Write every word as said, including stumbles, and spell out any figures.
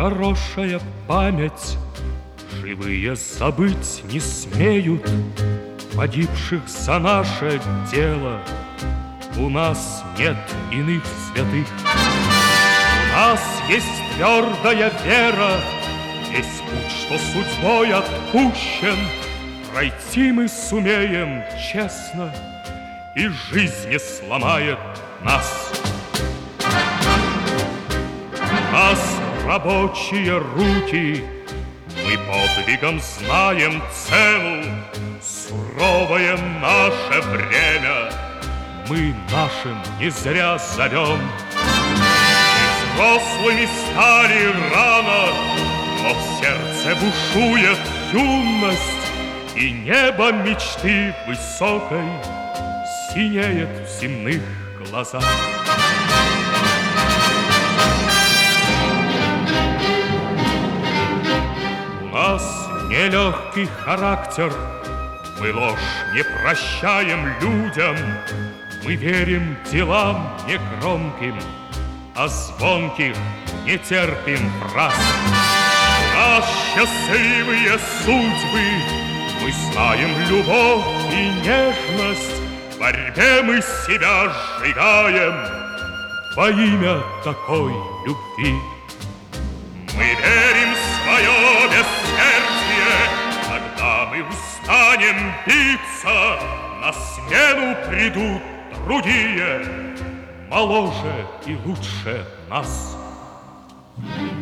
хорошая память, живые забыть не смеют погибших за наше дело. У нас нет иных святых. У нас есть твердая вера, есть путь, что судьбой отпущен. Пройти мы сумеем честно, и жизнь не сломает нас. У нас рабочие руки, мы подвигом знаем цену. Суровое наше время мы нашим не зря зовем. Мы взрослыми стали рано, но в сердце бушует юность, и небо мечты высокой синеет в земных глазах. У нас нелегкий характер, мы ложь не прощаем людям, мы верим делам негромким, а звонких не терпим фраз. У нас счастливые судьбы, мы знаем любовь и нежность, в борьбе мы себя сжигаем во имя такой любви. Мы верим в свое бессмертие, когда мы устанем биться, на смену придут другие, моложе и лучше нас.